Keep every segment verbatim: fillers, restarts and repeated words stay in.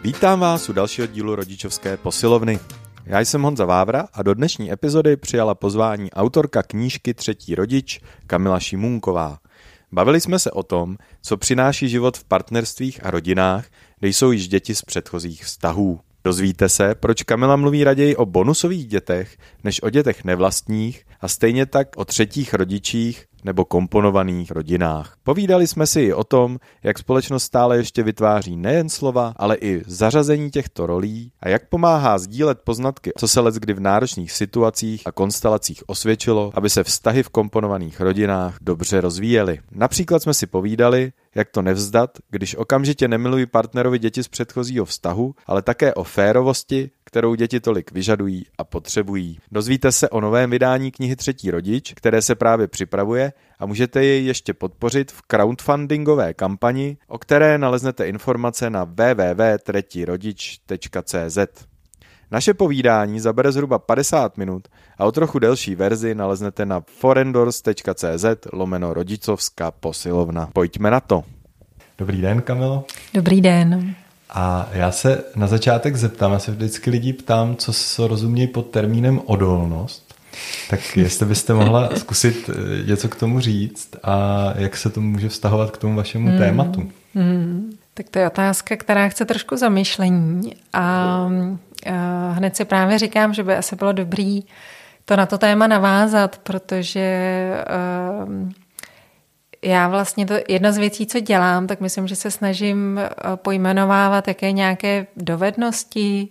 Vítám vás u dalšího dílu Rodičovské posilovny. Já jsem Honza Vávra a do dnešní epizody přijala pozvání autorka knížky Třetí rodič Kamila Šimunková. Bavili jsme se o tom, co přináší život v partnerstvích a rodinách, kde jsou již děti z předchozích vztahů. Dozvíte se, proč Kamila mluví raději o bonusových dětech, než o dětech nevlastních a stejně tak o třetích rodičích nebo komponovaných rodinách. Povídali jsme si i o tom, jak společnost stále ještě vytváří nejen slova, ale i zařazení těchto rolí a jak pomáhá sdílet poznatky, co se leckdy v náročných situacích a konstelacích osvědčilo, aby se vztahy v komponovaných rodinách dobře rozvíjely. Například jsme si povídali, jak to nevzdat, když okamžitě nemilují partnerovi děti z předchozího vztahu, ale také o férovosti, kterou děti tolik vyžadují a potřebují. Dozvíte se o novém vydání knihy Třetí rodič, které se právě připravuje a můžete jej ještě podpořit v crowdfundingové kampani, o které naleznete informace na w w w tečka třetí rodič tečka c z. Naše povídání zabere zhruba padesát minut a o trochu delší verzi naleznete na forendors tečka c z lomeno rodičovská posilovna. Pojďme na to. Dobrý den, Kamilo. Dobrý den. A já se na začátek zeptám, já se vždycky lidí ptám, co se rozumějí pod termínem odolnost. Tak jestli byste mohla zkusit něco k tomu říct a jak se to může vztahovat k tomu vašemu hmm. tématu. Hmm. Tak to je otázka, která chce trošku zamyšlení a, a hned si právě říkám, že by asi bylo dobrý to na to téma navázat, protože uh, já vlastně to jedna z věcí, co dělám, tak myslím, že se snažím pojmenovávat, jaké nějaké dovednosti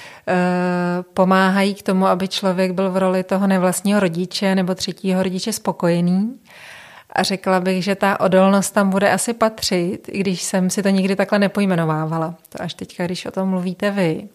pomáhají k tomu, aby člověk byl v roli toho nevlastního rodiče nebo třetího rodiče spokojený. A řekla bych, že ta odolnost tam bude asi patřit, i když jsem si to nikdy takhle nepojmenovávala. To až teďka, když o tom mluvíte vy.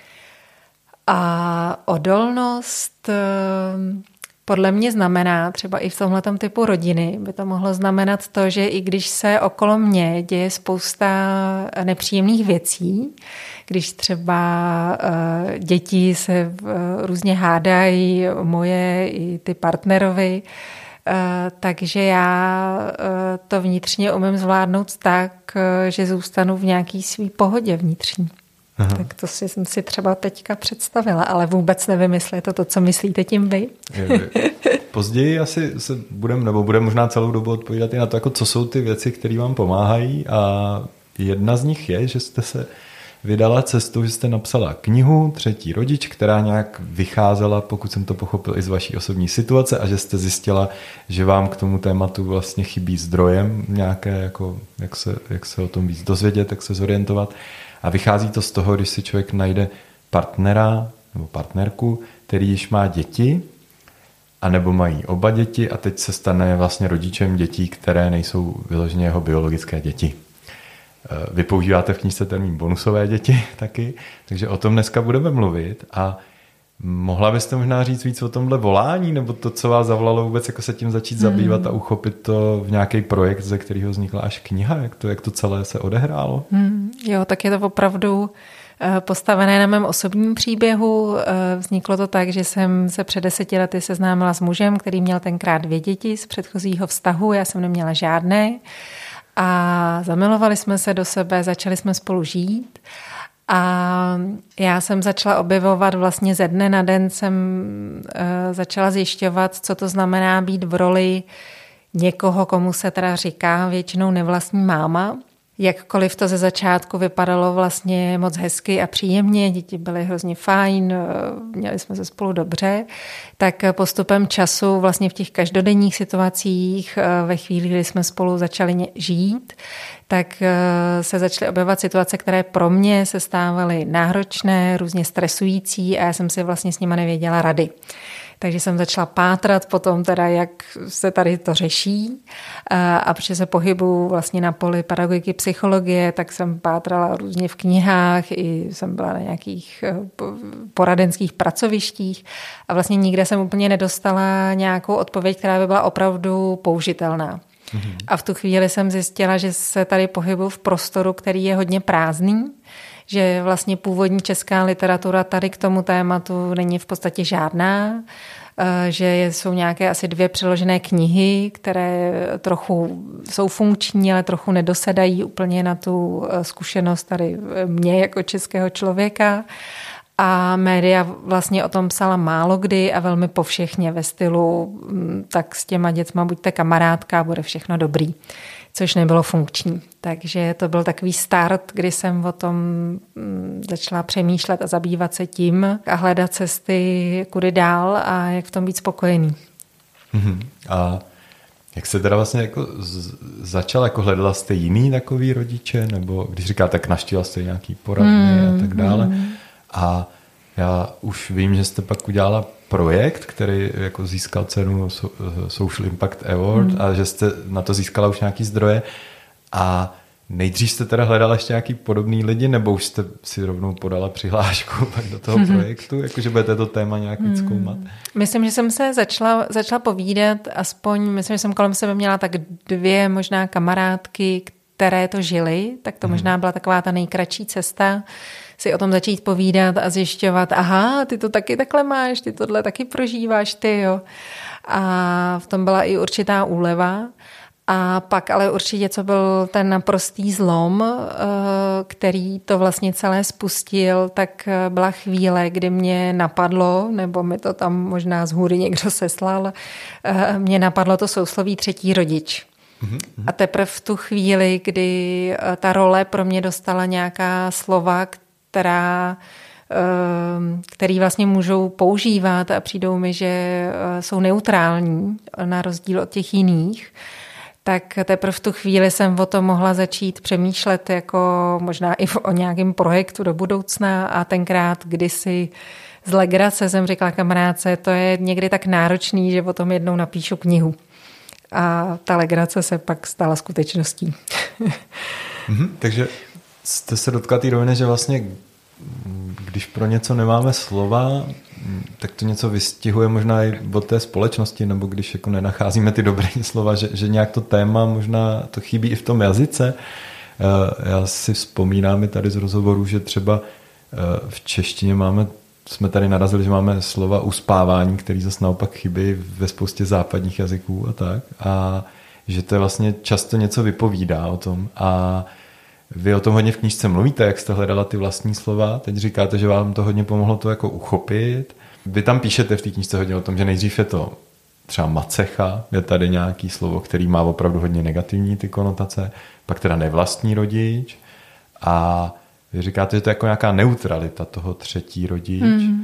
A odolnost podle mě znamená, třeba i v tomhletom typu rodiny, by to mohlo znamenat to, že i když se okolo mě děje spousta nepříjemných věcí, když třeba uh, děti se uh, různě hádají, moje i ty partnerovi, uh, takže já uh, to vnitřně umím zvládnout tak, uh, že zůstanu v nějaký svý pohodě vnitřní. Aha. Tak to si, jsem si třeba teďka představila, ale vůbec nevím, jestli je to to, co myslíte tím vy. Později asi se budeme, nebo budeme možná celou dobu odpovídat i na to, jako co jsou ty věci, které vám pomáhají, a jedna z nich je, že jste se vydala cestou, že jste napsala knihu Třetí rodič, která nějak vycházela, pokud jsem to pochopil, i z vaší osobní situace, a že jste zjistila, že vám k tomu tématu vlastně chybí zdrojem nějaké, jako, jak se, jak se o tom víc dozvědět, jak se zorientovat. A vychází to z toho, když si člověk najde partnera nebo partnerku, který již má děti, anebo mají oba děti a teď se stane vlastně rodičem dětí, které nejsou vyloženě jeho biologické děti. Vy používáte v knížce termín bonusové děti taky, takže o tom dneska budeme mluvit. A mohla byste možná říct víc o tomhle volání, nebo to, co vás zavolalo vůbec, jako se tím začít zabývat hmm. a uchopit to v nějaký projekt, ze kterého vznikla až kniha, jak to, jak to celé se odehrálo? Hmm, jo, tak je to opravdu postavené na mém osobním příběhu. Vzniklo to tak, že jsem se před deseti lety seznámila s mužem, který měl tenkrát dvě děti z předchozího vztahu, já jsem neměla žádné. A zamilovali jsme se do sebe, začali jsme spolu žít. A já jsem začala objevovat, vlastně ze dne na den jsem uh, začala zjišťovat, co to znamená být v roli někoho, komu se teda říká většinou nevlastní máma. Jakkoliv to ze začátku vypadalo vlastně moc hezky a příjemně, děti byly hrozně fajn, měli jsme se spolu dobře, tak postupem času vlastně v těch každodenních situacích, ve chvíli, kdy jsme spolu začali žít, tak se začaly objevovat situace, které pro mě se stávaly náročné, různě stresující a já jsem si vlastně s nima nevěděla rady. Takže jsem začala pátrat potom teda, jak se tady to řeší, a protože se pohybuju vlastně na poli pedagogiky, psychologie, tak jsem pátrala různě v knihách, i jsem byla na nějakých poradenských pracovištích a vlastně nikde jsem úplně nedostala nějakou odpověď, která by byla opravdu použitelná. Mhm. A v tu chvíli jsem zjistila, že se tady pohybuju v prostoru, který je hodně prázdný, že vlastně původní česká literatura tady k tomu tématu není v podstatě žádná, že jsou nějaké asi dvě přeložené knihy, které trochu jsou funkční, ale trochu nedosedají úplně na tu zkušenost tady mě jako českého člověka. A média vlastně o tom psala málo kdy a velmi povšechně ve stylu tak s těma děcma buďte kamarádka, bude všechno dobrý, což nebylo funkční. Takže to byl takový start, kdy jsem o tom začala přemýšlet a zabývat se tím a hledat cesty, kudy dál a jak v tom být spokojený. Mm-hmm. A jak se teda vlastně jako z- začala, jako hledala jste jiný takový rodiče, nebo když říkáte, tak naštívila jste nějaký poradny mm, a tak dále. Mm. A já už vím, že jste pak udělala projekt, který jako získal cenu Social Impact Award mm. a že jste na to získala už nějaký zdroje. A nejdřív jste teda hledala ještě nějaký podobný lidi, nebo už jste si rovnou podala přihlášku pak do toho mm. projektu, jakože budete to téma nějak víc zkoumat? Mm. Myslím, že jsem se začala, začala povídat, aspoň, myslím, že jsem kolem sebe měla tak dvě možná kamarádky, které to žily, tak to mm. možná byla taková ta nejkratší cesta, si o tom začít povídat a zjišťovat, aha, ty to taky takhle máš, ty tohle taky prožíváš, ty jo. A v tom byla i určitá úleva. A pak ale určitě, co byl ten naprostý zlom, který to vlastně celé spustil, tak byla chvíle, kdy mě napadlo, nebo mi to tam možná z hůry někdo seslal, mě napadlo to sousloví třetí rodič. A teprve v tu chvíli, kdy ta role pro mě dostala nějaká slova, která, který vlastně můžou používat a přijdou mi, že jsou neutrální na rozdíl od těch jiných, tak teprve v tu chvíli jsem o tom mohla začít přemýšlet jako možná i o nějakém projektu do budoucna a tenkrát kdysi z legrace jsem řekla kamarádce, to je někdy tak náročný, že o tom jednou napíšu knihu. A ta legrace se pak stala skutečností. mm-hmm, takže jste se dotkla té roviny, že vlastně když pro něco nemáme slova, tak to něco vystihuje možná i od té společnosti, nebo když jako nenacházíme ty dobré slova, že, že nějak to téma možná to chybí i v tom jazyce. Já si vzpomínám i tady z rozhovoru, že třeba v češtině máme, jsme tady narazili, že máme slova uspávání, který zase naopak chybí ve spoustě západních jazyků a tak. A že to je vlastně často něco vypovídá o tom. A vy o tom hodně v knížce mluvíte, jak jste hledala ty vlastní slova. Teď říkáte, že vám to hodně pomohlo to jako uchopit. Vy tam píšete v té knížce hodně o tom, že nejdřív je to třeba macecha, je tady nějaký slovo, který má opravdu hodně negativní ty konotace, pak teda nevlastní rodič a vy říkáte, že to je jako nějaká neutralita toho třetí rodič. Mm.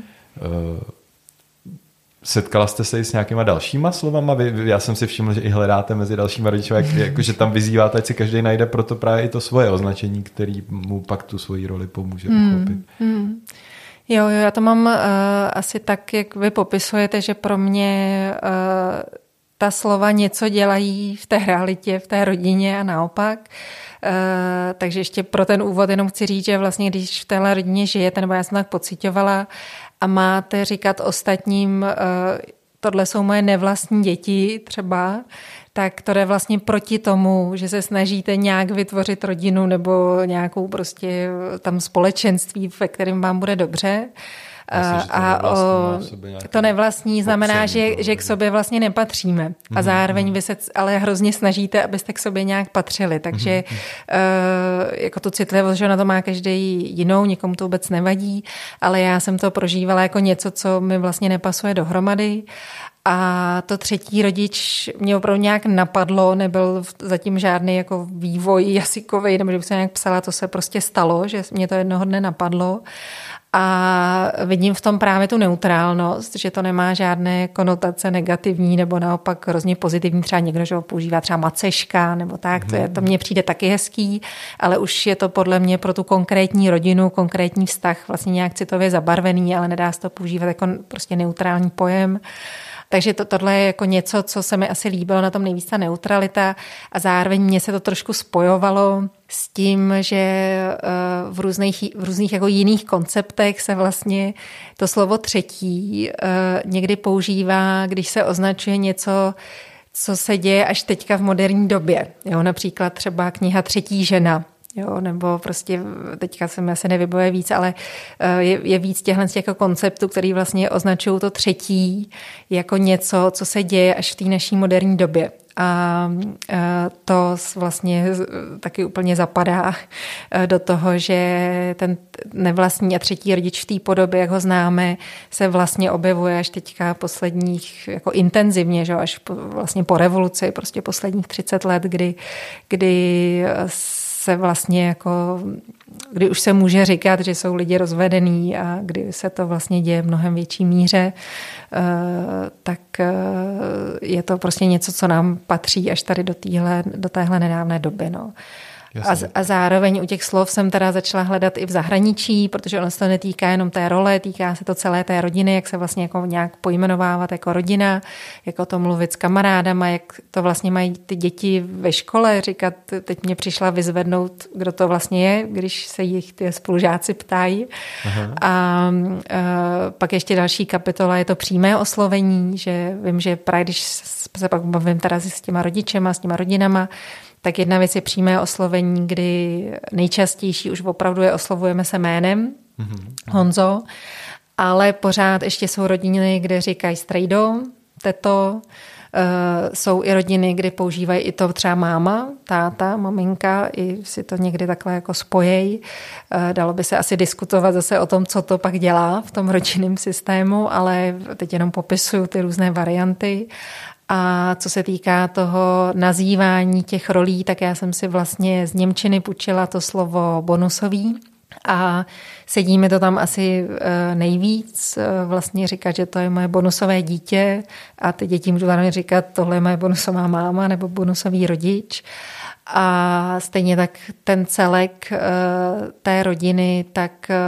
Setkala jste se i s nějakýma dalšíma slovama? Vy, já jsem si všiml, že i hledáte mezi dalšíma rodiči, jak, jako, že tam vyzýváte, ať si každý najde proto právě i to svoje označení, který mu pak tu svoji roli pomůže hmm, uchopit. Hmm. Jo, jo, já to mám uh, asi tak, jak vy popisujete, že pro mě uh, ta slova něco dělají v té realitě, v té rodině a naopak. Uh, takže ještě pro ten úvod jenom chci říct, že vlastně když v téhle rodině žijete, nebo já jsem tak pocitovala, a máte říkat ostatním, tohle jsou moje nevlastní děti třeba, tak to je vlastně proti tomu, že se snažíte nějak vytvořit rodinu nebo nějakou prostě tam společenství, ve kterém vám bude dobře. Myslím, a o, to nevlastní znamená, že, že k sobě vlastně nepatříme. A zároveň vy se ale hrozně snažíte, abyste k sobě nějak patřili. Takže mm-hmm. jako tu citlivost, že na to má každý jinou, nikomu to vůbec nevadí, ale já jsem to prožívala jako něco, co mi vlastně nepasuje dohromady. A to třetí rodič mě opravdu nějak napadlo, nebyl zatím žádný jako vývoj jazykový, nebo že bych se nějak psala, to se prostě stalo, že mě to jednoho dne napadlo. A vidím v tom právě tu neutrálnost, že to nemá žádné konotace negativní nebo naopak hrozně pozitivní. Třeba někdo, že ho používá třeba maceška nebo tak, to, je, to mně přijde taky hezký, ale už je to podle mě pro tu konkrétní rodinu, konkrétní vztah vlastně nějak citově zabarvený, ale nedá se to používat jako prostě neutrální pojem. Takže to, tohle je jako něco, co se mi asi líbilo na tom nejvíc, ta neutralita a zároveň mě se to trošku spojovalo s tím, že v různých, v různých jako jiných konceptech se vlastně to slovo třetí někdy používá, když se označuje něco, co se děje až teďka v moderní době. Jo, například třeba kniha Třetí žena Jo, nebo prostě teďka se mi asi nevybavuje víc, ale je, je víc těchhle jako konceptů, který vlastně označují to třetí jako něco, co se děje až v té naší moderní době. A to vlastně taky úplně zapadá do toho, že ten nevlastní a třetí rodič v té podobě, jak ho známe, se vlastně objevuje až teďka posledních, jako intenzivně, že až po, vlastně po revoluci, prostě posledních třicet let, kdy, kdy se vlastně jako, kdy už se může říkat, že jsou lidi rozvedení a kdy se to vlastně děje v mnohem větší míře, tak je to prostě něco, co nám patří až tady do téhle, do téhle nedávné doby. No. A, a zároveň u těch slov jsem teda začala hledat i v zahraničí, protože ono se to netýká jenom té role, týká se to celé té rodiny, jak se vlastně jako nějak pojmenovávat jako rodina, jako to mluvit s kamarádama, jak to vlastně mají ty děti ve škole, říkat, teď mě přišla vyzvednout, kdo to vlastně je, když se jich ty spolužáci ptají. Aha. A, a pak ještě další kapitola je to přímé oslovení, že vím, že právě když se pak bavím teda s těma rodičema, s těma rodinama, tak jedna věc je přímé oslovení, kdy nejčastější už opravdu je oslovujeme se jménem, mm-hmm. Honzo, ale pořád ještě jsou rodiny, kde říkají strejdo, teto, uh, jsou i rodiny, kde používají i to třeba máma, táta, maminka, i si to někdy takhle jako spojejí. Uh, dalo by se asi diskutovat zase o tom, co to pak dělá v tom rodinném systému, ale teď jenom popisuju ty různé varianty. A co se týká toho nazývání těch rolí, tak já jsem si vlastně z němčiny půjčila to slovo bonusový a sedíme to tam asi nejvíc, vlastně říkat, že to je moje bonusové dítě a ty děti můžu zároveň říkat, tohle je moje bonusová máma nebo bonusový rodič. A stejně tak ten celek té rodiny, tak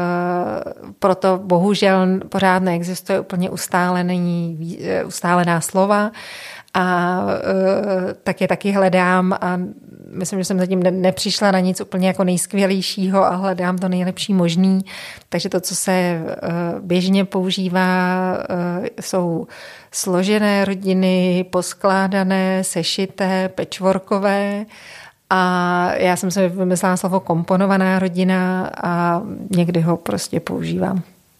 proto bohužel pořád neexistuje úplně ustálený, ustálená slova a tak je taky hledám a myslím, že jsem zatím nepřišla na nic úplně jako nejskvělejšího a hledám to nejlepší možný. Takže to, co se běžně používá, jsou složené rodiny, poskládané, sešité, patchworkové. A já jsem si vymyslela slovo komponovaná rodina a někdy ho prostě používám.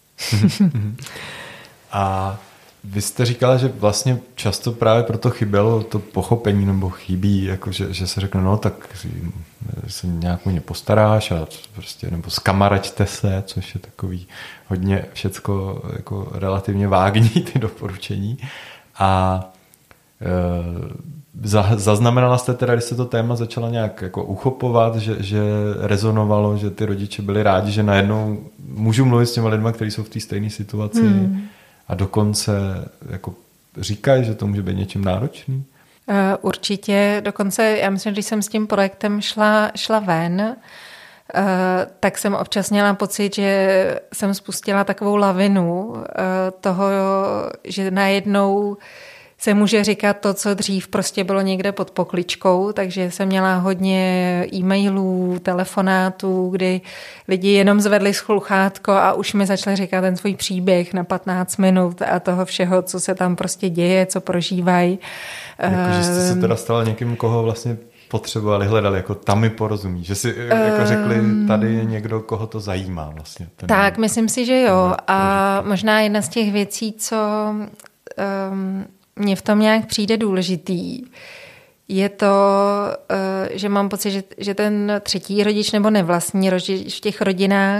A vy jste říkala, že vlastně často právě proto chybělo to pochopení nebo chybí, jako že, že se řekne, no tak se nějak o ně postaráš a prostě, nebo zkamaraďte se, což je takový hodně všecko jako relativně vágní ty doporučení. A e, zaznamenala jste teda, když se to téma začala nějak jako uchopovat, že, že rezonovalo, že ty rodiče byli rádi, že najednou můžu mluvit s těma lidma, kteří jsou v té stejné situaci hmm. a dokonce jako říkají, že to může být něčím náročný? Určitě, dokonce já myslím, že když jsem s tím projektem šla, šla ven, tak jsem občas měla pocit, že jsem spustila takovou lavinu toho, že najednou se může říkat to, co dřív prostě bylo někde pod pokličkou, takže jsem měla hodně e-mailů, telefonátů, kdy lidi jenom zvedli sluchátko a už mi začali říkat ten svůj příběh na patnáct minut a toho všeho, co se tam prostě děje, co prožívají. Jako, že jste se teda stala někým, koho vlastně potřebovali, hledali, jako tam mi porozumí, že si jako řekli, tady je někdo, koho to zajímá vlastně. Ten tak, ten, myslím si, že jo. A možná jedna z těch věcí, co um, mně v tom nějak přijde důležitý, je to, že mám pocit, že, že ten třetí rodič nebo nevlastní rodič v těch rodinách,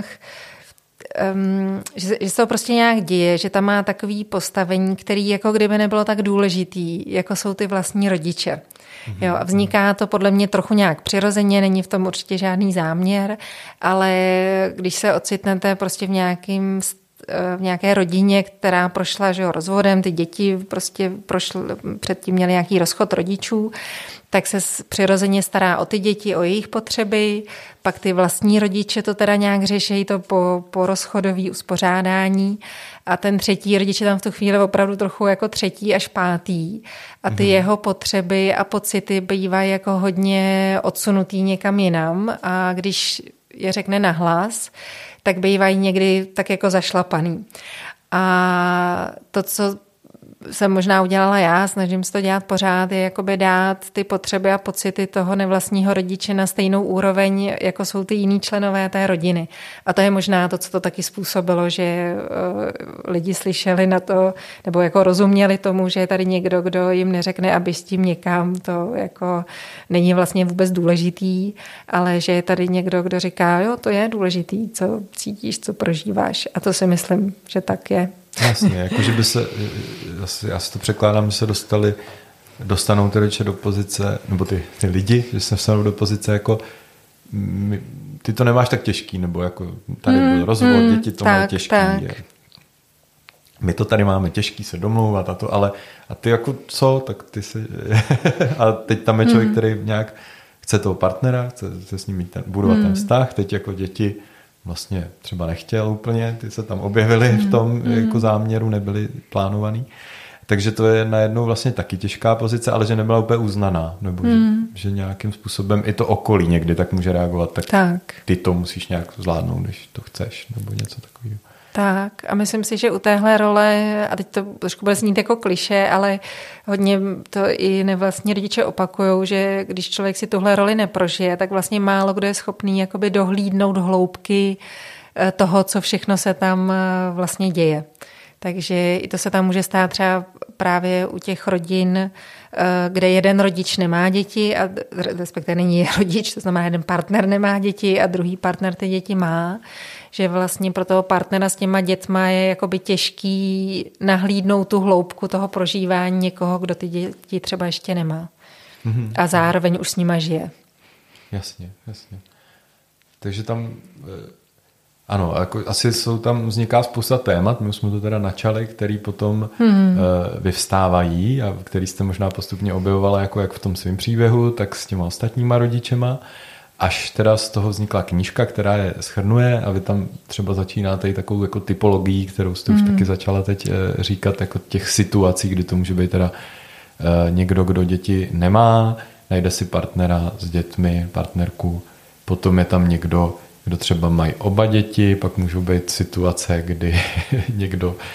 že, že se to prostě nějak děje, že tam má takový postavení, který jako kdyby nebylo tak důležitý, jako jsou ty vlastní rodiče. Jo, a vzniká to podle mě trochu nějak přirozeně, není v tom určitě žádný záměr, ale když se ocitnete prostě v nějakým v nějaké rodině, která prošla že jo, rozvodem, ty děti prostě prošly, předtím měly nějaký rozchod rodičů, tak se přirozeně stará o ty děti, o jejich potřeby, pak ty vlastní rodiče to teda nějak řeší, to po, po rozchodový uspořádání a ten třetí rodič je tam v tu chvíli opravdu trochu jako třetí až pátý a ty mm-hmm. jeho potřeby a pocity bývají jako hodně odsunutý někam jinam a když je řekne nahlas, tak bývají někdy tak jako zašlapaný. A to, co jsem možná udělala já, snažím se to dělat pořád, je jakoby dát ty potřeby a pocity toho nevlastního rodiče na stejnou úroveň, jako jsou ty jiný členové té rodiny. A to je možná to, co to taky způsobilo, že uh, lidi slyšeli na to, nebo jako rozuměli tomu, že je tady někdo, kdo jim neřekne, aby s tím někam, to jako není vlastně vůbec důležitý, ale že je tady někdo, kdo říká, jo, to je důležitý, co cítíš, co prožíváš. A to si myslím, že tak je. Jasně, jakože by se, já si to překládám, že se dostali, dostanou ty rodiče do pozice, nebo ty, ty lidi, že se dostanou do pozice jako my, ty to nemáš tak těžký, nebo jako tady byl rozvod, mm, děti to mají těžký. Tak. My to tady máme těžký se domlouvat a to, ale a ty jako co, tak ty si a teď tam je člověk, mm. který nějak chce toho partnera, chce, chce s ním mít ten, budovat mm. ten vztah, teď jako děti vlastně třeba nechtěl úplně, ty se tam objevily mm. v tom mm. jako záměru, nebyly plánovaný. Takže to je najednou vlastně taky těžká pozice, ale že nebyla úplně uznaná, nebo mm. že, že nějakým způsobem i to okolí někdy tak může reagovat, tak, tak ty to musíš nějak zvládnout, když to chceš, nebo něco takového. Tak a myslím si, že u téhle role, a teď to trošku bude znít jako klišé, ale hodně to i nevlastní rodiče opakujou, že když člověk si tuhle roli neprožije, tak vlastně málo kdo je schopný jakoby dohlídnout hloubky toho, co všechno se tam vlastně děje. Takže i to se tam může stát třeba právě u těch rodin, kde jeden rodič nemá děti, a respektive není rodič, to znamená jeden partner nemá děti a druhý partner ty děti má, že vlastně pro toho partnera s těma dětma je jakoby těžký nahlídnout tu hloubku toho prožívání někoho, kdo ty děti třeba ještě nemá. Mm-hmm. A zároveň už s nima žije. Jasně, jasně. Takže tam... Ano, jako asi jsou tam, vzniká spousta témat, my jsme to teda načali, který potom hmm. uh, vyvstávají a který jste možná postupně objevovala jako jak v tom svém příběhu, tak s těma ostatníma rodičema, až teda z toho vznikla knížka, která je shrnuje a vy tam třeba začínáte i takovou jako typologií, kterou jste hmm. už taky začala teď uh, říkat, jako těch situací, kdy to může být teda uh, někdo, kdo děti nemá, najde si partnera s dětmi, partnerku, potom je tam někdo, kdo třeba mají oba děti, pak můžou být situace, kdy někdo uh,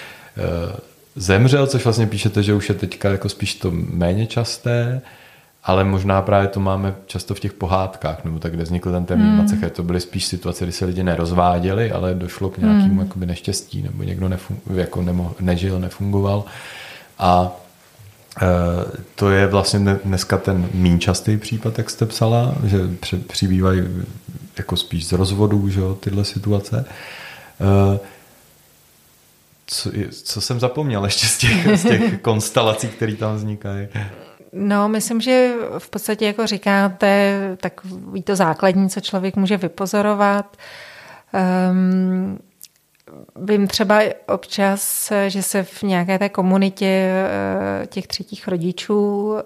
zemřel, což vlastně píšete, že už je teďka jako spíš to méně časté, ale možná právě to máme často v těch pohádkách, nebo tak, kde vznikl ten termín mm. macecha. To byly spíš situace, kdy se lidi nerozváděli, ale došlo k nějakému mm. jakoby neštěstí, nebo někdo nefun- jako nemohl, nežil, nefungoval. A uh, to je vlastně dneska ten méně častý případ, jak jste psala, že přibývají jako spíš z rozvodů, že jo, tyhle situace. Uh, co, co jsem zapomněl ještě z těch, z těch konstelací, které tam vznikají? No, myslím, že v podstatě, jako říkáte, takový to základní, co člověk může vypozorovat. Um, vím třeba občas, že se v nějaké té komunitě uh, těch třetích rodičů uh,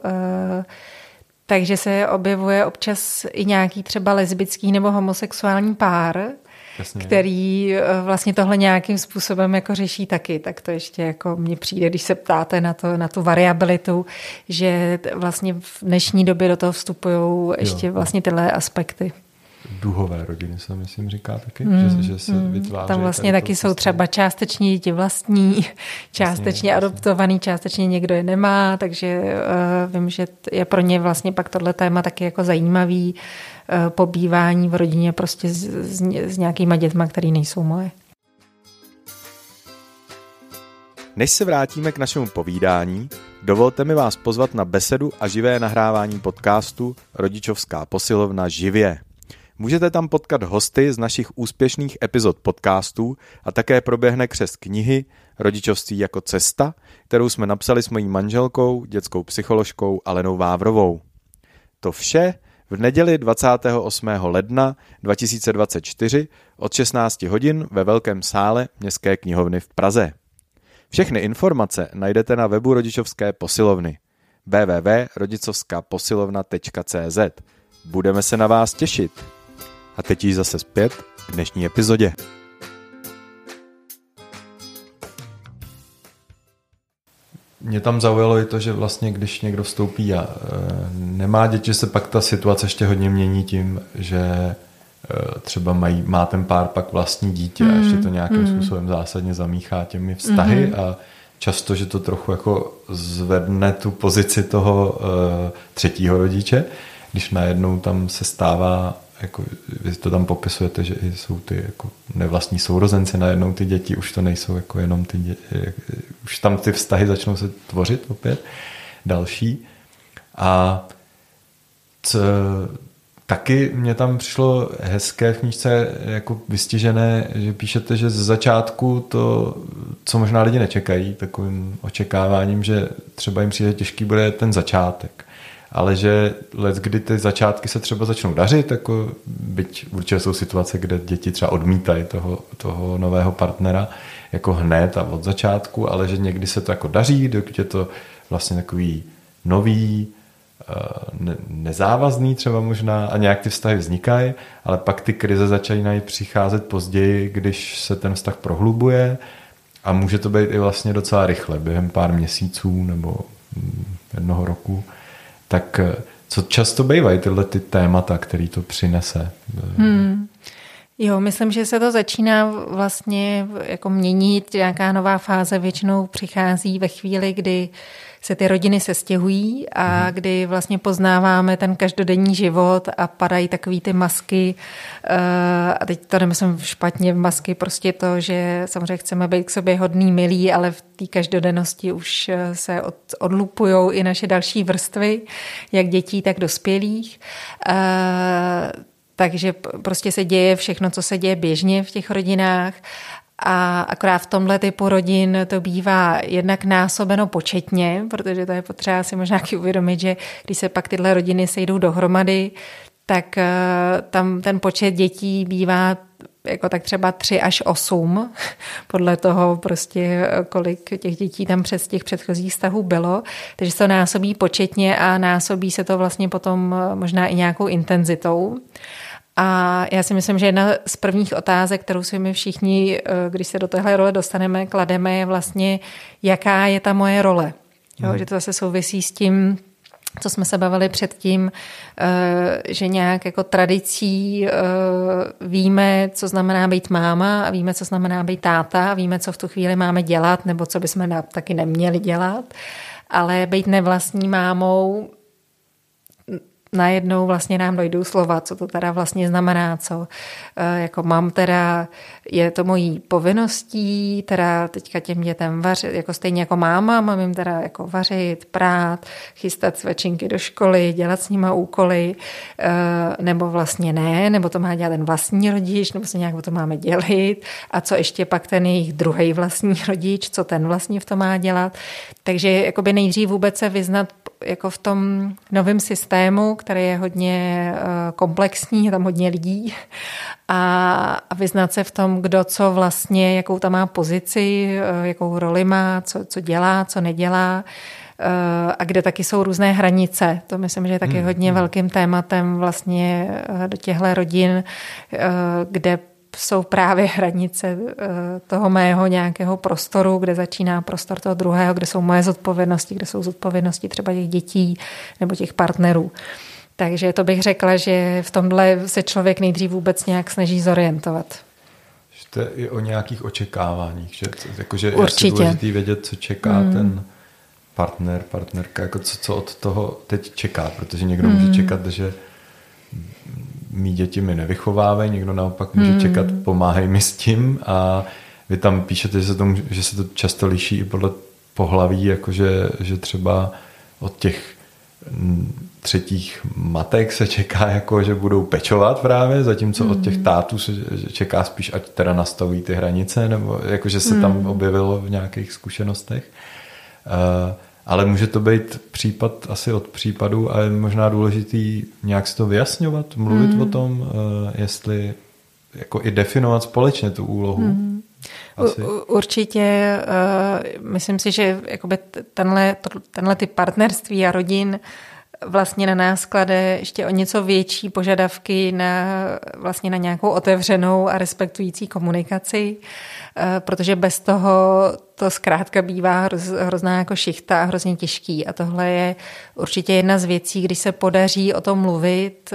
takže se objevuje občas i nějaký třeba lesbický nebo homosexuální pár, Jasně. který vlastně tohle nějakým způsobem jako řeší taky. Tak to ještě jako mně přijde, když se ptáte na, to, na tu variabilitu, že vlastně v dnešní době do toho vstupují ještě jo. vlastně tyhle aspekty. Duhové rodiny se, myslím, říká taky, mm, že, že se mm, vytváří. Tam vlastně taky jsou třeba částečně děti vlastní, částečně vlastně, adoptovaný, vlastně. Částečně někdo je nemá, takže uh, vím, že je pro ně vlastně pak tohle téma taky jako zajímavý uh, pobývání v rodině prostě s, s, s nějakýma dětma, který nejsou moje. Než se vrátíme k našemu povídání, dovolte mi vás pozvat na besedu a živé nahrávání podcastu Rodičovská posilovna živě. Můžete tam potkat hosty z našich úspěšných epizod podcastů a také proběhne křest knihy Rodičovství jako cesta, kterou jsme napsali s mojí manželkou, dětskou psycholožkou Alenou Vávrovou. To vše v neděli dvacátého osmého ledna dva tisíce dvacet čtyři od šestnáct hodin ve Velkém sále Městské knihovny v Praze. Všechny informace najdete na webu Rodičovské posilovny w w w tečka rodičovská posilovna tečka c z. Budeme se na vás těšit. A teď již zase zpět k dnešní epizodě. Mě tam zaujalo i to, že vlastně když někdo vstoupí a e, nemá děti, že se pak ta situace ještě hodně mění tím, že e, třeba mají, má ten pár pak vlastní dítě mm, a ještě to nějakým mm. způsobem zásadně zamíchá těmi vztahy mm. a často, že to trochu jako zvedne tu pozici toho uh, třetího rodiče, když najednou tam se stává, jako vy to tam popisujete, že jsou ty jako nevlastní sourozenci, najednou ty děti už to nejsou jako jenom ty děti, už tam ty vztahy začnou se tvořit opět další. A co, taky mě tam přišlo hezké v knížce jako vystižené, že píšete, že z začátku to, co možná lidi nečekají, takovým očekáváním, že třeba jim přijde těžký bude ten začátek. Ale že let, kdy ty začátky se třeba začnou dařit, jako byť určitě jsou situace, kde děti třeba odmítají toho, toho nového partnera jako hned a od začátku, ale že někdy se to jako daří, dokud je to vlastně takový nový, ne, nezávazný třeba možná a nějak ty vztahy vznikají, ale pak ty krize začínají přicházet později, když se ten vztah prohlubuje a může to být i vlastně docela rychle, během pár měsíců nebo jednoho roku. Tak co často bývají tyhle ty témata, který to přinese? Hmm. Jo, myslím, že se to začíná vlastně jako měnit, nějaká nová fáze většinou přichází ve chvíli, kdy se ty rodiny sestěhují a hmm. kdy vlastně poznáváme ten každodenní život a padají takový ty masky a teď to nemyslím špatně, masky prostě to, že samozřejmě chceme být k sobě hodný, milí, ale v té každodennosti už se od, odlupujou i naše další vrstvy, jak dětí, tak dospělých. Takže prostě se děje všechno, co se děje běžně v těch rodinách a akorát v tomhle typu rodin to bývá jednak násobeno početně, protože to je potřeba si možná uvědomit, že když se pak tyhle rodiny sejdou dohromady, tak tam ten počet dětí bývá jako tak třeba tři až osm, podle toho prostě kolik těch dětí tam přes těch předchozích vztahů bylo, takže se to násobí početně a násobí se to vlastně potom možná i nějakou intenzitou. A já si myslím, že jedna z prvních otázek, kterou si my všichni, když se do téhle role dostaneme, klademe, je vlastně, jaká je ta moje role. Jo, mm. Že to zase souvisí s tím, co jsme se bavili předtím, že nějak jako tradicí víme, co znamená být máma a víme, co znamená být táta a víme, co v tu chvíli máme dělat nebo co bychom taky neměli dělat. Ale být nevlastní mámou, najednou vlastně nám dojdou slova, co to teda vlastně znamená, co jako mám teda, je to mojí povinností, teda teďka těm dětem vařit, jako stejně jako máma, mám jim teda jako vařit, prát, chystat svačinky do školy, dělat s nima úkoly, nebo vlastně ne, nebo to má dělat ten vlastní rodič, nebo se nějak o to máme dělit a co ještě pak ten jejich druhý vlastní rodič, co ten vlastně v tom má dělat. Takže jakoby nejdřív vůbec se vyznat jako v tom novém systému, který je hodně komplexní, je tam hodně lidí a, a vyznat se v tom, kdo co vlastně, jakou tam má pozici, jakou roli má, co, co dělá, co nedělá a kde taky jsou různé hranice. To myslím, že je taky hmm. hodně velkým tématem vlastně do těchto rodin, kde jsou právě hranice toho mého nějakého prostoru, kde začíná prostor toho druhého, kde jsou moje zodpovědnosti, kde jsou zodpovědnosti třeba těch dětí nebo těch partnerů. Takže to bych řekla, že v tomhle se člověk nejdřív vůbec nějak snaží zorientovat. To je i o nějakých očekáváních, že, jako, že je důležitý vědět, co čeká hmm. ten partner, partnerka, jako co, co od toho teď čeká, protože někdo hmm. může čekat, že mý děti mi nevychovávají, někdo naopak může hmm. čekat, pomáhej mi s tím a vy tam píšete, že se to, že se to často liší i podle pohlaví, jakože že třeba od těch třetích matek se čeká, jako, že budou pečovat právě, zatímco hmm. od těch tátů se čeká spíš, ať teda nastavují ty hranice, nebo jakože se hmm. tam objevilo v nějakých zkušenostech. Uh, ale může to být případ asi od případu a je možná důležitý nějak si to vyjasňovat, mluvit hmm. o tom, uh, jestli jako i definovat společně tu úlohu. Hmm. Asi. U, určitě. Uh, myslím si, že jakoby tenhle, to, tenhle ty partnerství a rodin vlastně na nás klade ještě o něco větší požadavky na, vlastně na nějakou otevřenou a respektující komunikaci, protože bez toho to zkrátka bývá hroz, hrozná jako šichta a hrozně těžký. A tohle je určitě jedna z věcí, když se podaří o tom mluvit,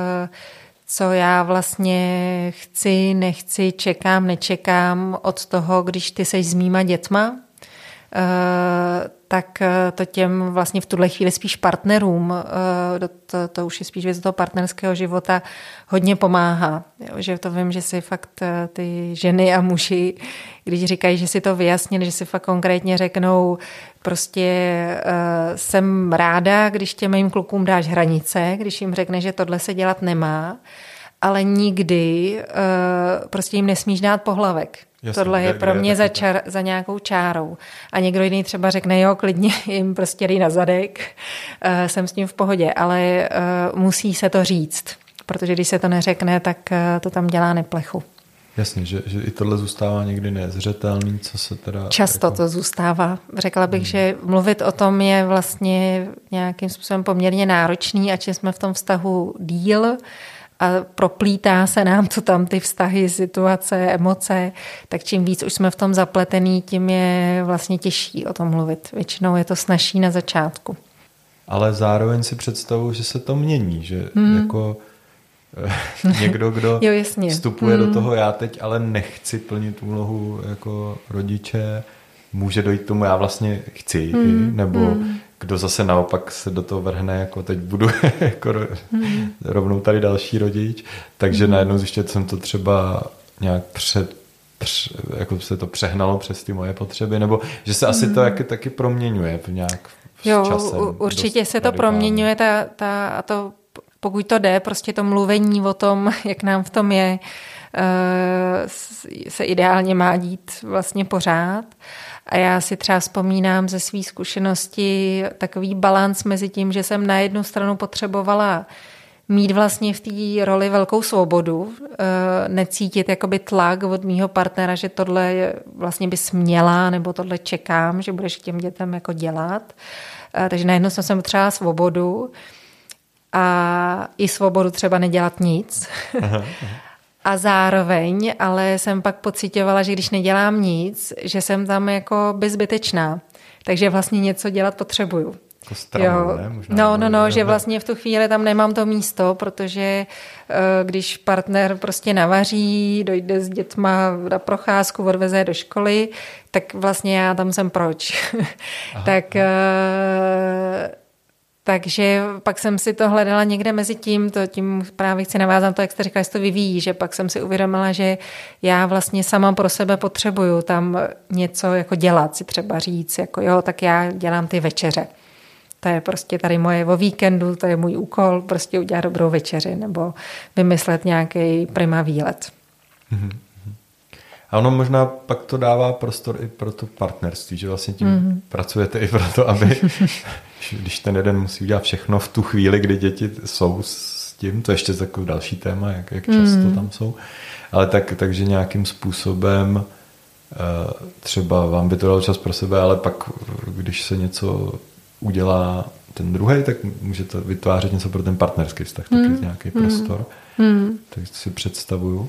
co já vlastně chci, nechci, čekám, nečekám od toho, když ty seš s mýma dětma, tak to těm vlastně v tuhle chvíli spíš partnerům, to, to už je spíš věc toho partnerského života, hodně pomáhá. Jo, že to vím, že si fakt ty ženy a muži, když říkají, že si to vyjasnili, že si fakt konkrétně řeknou, prostě jsem ráda, když těm mým klukům dáš hranice, když jim řekne, že tohle se dělat nemá, ale nikdy prostě jim nesmíš dát pohlavek. Jasně, tohle je pro mě za, čar, za nějakou čárou. A někdo jiný třeba řekne, jo, klidně jim prostě dej na zadek, uh, jsem s tím v pohodě, ale uh, musí se to říct, protože když se to neřekne, tak uh, to tam dělá neplechu. Jasně, že, že i tohle zůstává někdy nezřetelný, co se teda... Často jako... to zůstává. Řekla bych, hmm. že mluvit o tom je vlastně nějakým způsobem poměrně náročný, ač jsme v tom vztahu díl, a proplítá se nám to tam ty vztahy, situace, emoce, tak čím víc už jsme v tom zapletený, tím je vlastně těžší o tom mluvit. Většinou je to snazší na začátku. Ale zároveň si představuji, že se to mění, že hmm. jako někdo, kdo jo, jasně. vstupuje hmm. do toho, já teď ale nechci plnit úlohu jako rodiče, může dojít k tomu, já vlastně chci, hmm. nebo hmm. kdo zase naopak se do toho vrhne, jako teď budu jako hmm. rovnou tady další rodič, takže hmm. najednou zjištět jsem to třeba nějak před, pře, jako se to přehnalo přes ty moje potřeby, nebo že se asi to jak, taky proměňuje v nějak s jo, časem. Určitě se to proměňuje, ta, ta, a to, pokud to jde, prostě to mluvení o tom, jak nám v tom je, se ideálně má dít vlastně pořád. A já si třeba vzpomínám ze své zkušenosti takový balans mezi tím, že jsem na jednu stranu potřebovala mít vlastně v té roli velkou svobodu, necítit jakoby tlak od mýho partnera, že tohle vlastně bys měla, nebo tohle čekám, že budeš těm dětem jako dělat. Takže najednou jsem potřebovala svobodu a i svobodu třeba nedělat nic. Aha, aha. A zároveň, ale jsem pak pocitovala, že když nedělám nic, že jsem tam jako bezbytečná. Takže vlastně něco dělat potřebuju. Jako stranou, ne? Možná no, no, no, že vlastně v tu chvíli tam nemám to místo, protože když partner prostě navaří, dojde s dětma na procházku, odveze do školy, tak vlastně já tam jsem proč. tak... Aha. Takže pak jsem si to hledala někde mezi tím, to tím právě chci navázat to, jak jste říkala, že to vyvíjí, že pak jsem si uvědomila, že já vlastně sama pro sebe potřebuju tam něco jako dělat, si třeba říct, jako jo, tak já dělám ty večeře. To je prostě tady moje o víkendu, to je můj úkol, prostě udělat dobrou večeři nebo vymyslet nějaký prima výlet. Mm-hmm. A ono možná pak to dává prostor i pro to partnerství, že vlastně tím mm-hmm. pracujete i pro to, aby když ten jeden musí udělat všechno v tu chvíli, kdy děti jsou s tím, to je ještě takový další téma, jak, jak často mm-hmm. tam jsou, ale tak, takže nějakým způsobem třeba vám by to dalo čas pro sebe, ale pak, když se něco udělá ten druhý, tak můžete vytvářet něco pro ten partnerský vztah, taky mm-hmm. nějaký prostor. Mm-hmm. Tak si představuju.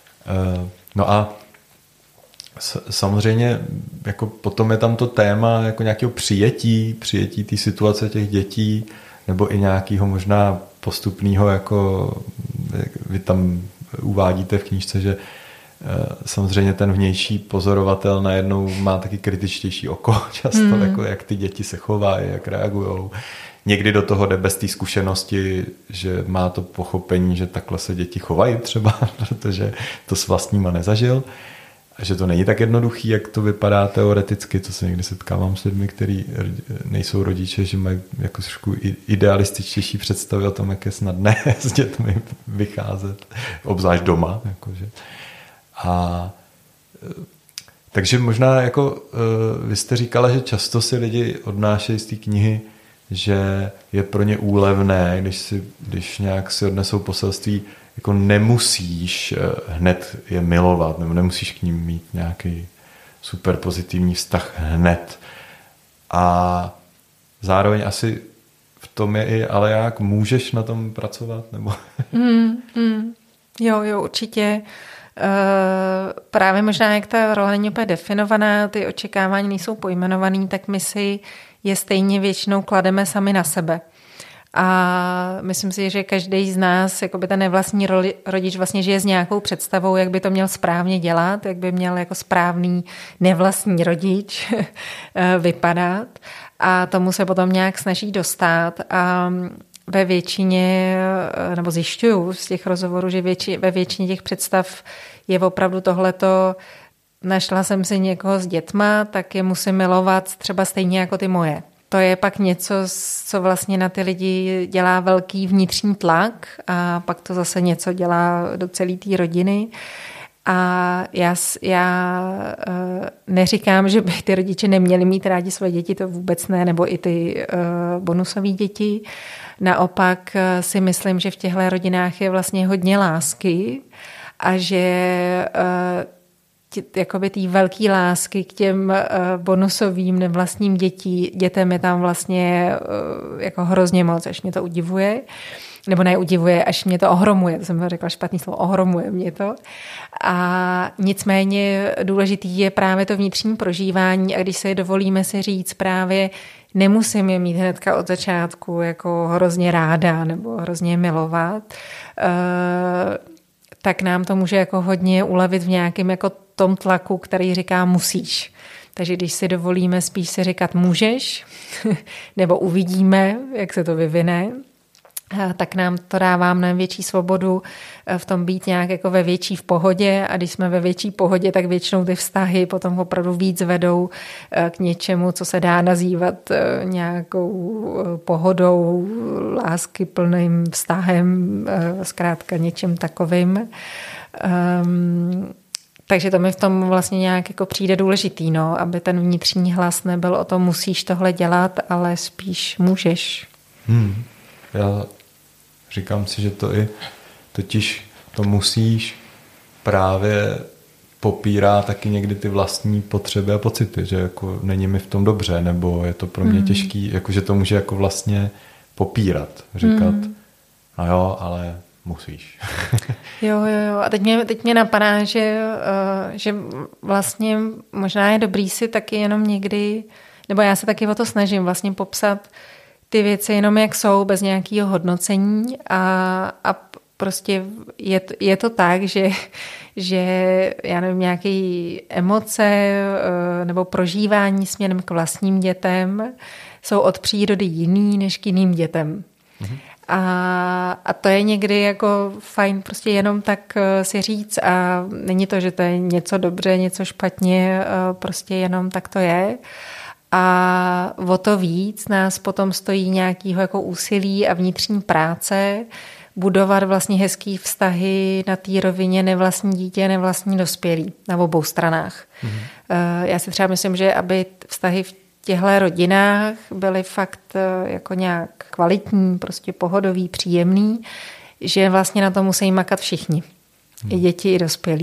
No a samozřejmě jako potom je tam to téma jako nějakého přijetí, přijetí té situace těch dětí, nebo i nějakého možná postupného, jako vy tam uvádíte v knížce, že samozřejmě ten vnější pozorovatel najednou má taky kritičtější oko často, mm. jako jak ty děti se chovají, jak reagujou. Někdy do toho jde bez té zkušenosti, že má to pochopení, že takhle se děti chovají třeba, protože to s vlastníma nezažil. Že to není tak jednoduchý, jak to vypadá teoreticky, to se někdy setkávám s lidmi, kteří nejsou rodiče, že mají jako trošku idealističtější představy o tom, jak je snadné s dětmi vycházet, obzvlášť doma. Jakože. A takže možná jako vy jste říkala, že často si lidi odnášejí z té knihy, že je pro ně úlevné, když, si, když nějak si odnesou poselství, jako nemusíš hned je milovat, nebo nemusíš k ním mít nějaký super pozitivní vztah hned. A zároveň asi v tom je i, ale jak můžeš na tom pracovat? Nebo... Mm, mm. Jo, jo, určitě. Uh, právě možná, jak ta role není úplně definovaná, ty očekávání nejsou pojmenovaný, tak my si je stejně většinou klademe sami na sebe. A myslím si, že každý z nás, jakoby ten nevlastní rodič vlastně žije s nějakou představou, jak by to měl správně dělat, jak by měl jako správný nevlastní rodič vypadat. A tomu se potom nějak snaží dostat. A ve většině, nebo zjišťuju z těch rozhovorů, že větši, ve většině těch představ je opravdu tohleto, našla jsem si někoho s dětma, tak je musím milovat třeba stejně jako ty moje. To je pak něco, co vlastně na ty lidi dělá velký vnitřní tlak a pak to zase něco dělá do celé té rodiny. A já, já neříkám, že by ty rodiče neměli mít rádi své děti, to vůbec ne, nebo i ty bonusové děti. Naopak si myslím, že v těchto rodinách je vlastně hodně lásky a že jakoby té velké lásky k těm bonusovým nevlastním dětí, dětem je tam vlastně jako hrozně moc, až mě to udivuje. Nebo ne udivuje, až mě to ohromuje. To jsem řekla špatný slovo, ohromuje mě to. A nicméně důležitý je právě to vnitřní prožívání a když se dovolíme si říct právě, nemusím je mít hnedka od začátku jako hrozně ráda nebo hrozně milovat, tak nám to může jako hodně ulevit v nějakém jako tom tlaku, který říká musíš. Takže když si dovolíme spíš si říkat můžeš, nebo uvidíme, jak se to vyvine, tak nám to dává mnohem větší svobodu v tom být nějak jako ve větší v pohodě a když jsme ve větší pohodě, tak většinou ty vztahy potom opravdu víc vedou k něčemu, co se dá nazývat nějakou pohodou, láskyplným vztahem, zkrátka něčím takovým. Um, takže to mi v tom vlastně nějak jako přijde důležitý, no, aby ten vnitřní hlas nebyl o tom musíš tohle dělat, ale spíš můžeš. Hmm. Já říkám si, že to i totiž to musíš právě popírá taky někdy ty vlastní potřeby a pocity, že jako není mi v tom dobře, nebo je to pro mě mm. těžký, jako že to může jako vlastně popírat, říkat, mm. no jo, ale musíš. jo, jo, jo. A teď mě, teď mě napadá, že, uh, že vlastně možná je dobrý si taky jenom někdy, nebo já se taky o to snažím vlastně popsat ty věci jenom jak jsou, bez nějakého hodnocení a, a prostě je to, je to tak, že, že já nevím, nějaké emoce nebo prožívání směrem k vlastním dětem jsou od přírody jiný než k jiným dětem. Mhm. A, a to je někdy jako fajn prostě jenom tak si říct a není to, že to je něco dobře, něco špatně, prostě jenom tak to je. A o to víc nás potom stojí nějakého jako úsilí a vnitřní práce budovat vlastně hezký vztahy na té rovině nevlastní dítě, nevlastní dospělí na obou stranách. Mm-hmm. Já si třeba myslím, že aby vztahy v těchto rodinách byly fakt jako nějak kvalitní, prostě pohodový, příjemný, že vlastně na to musí makat všichni. Mm. I děti, i dospělí.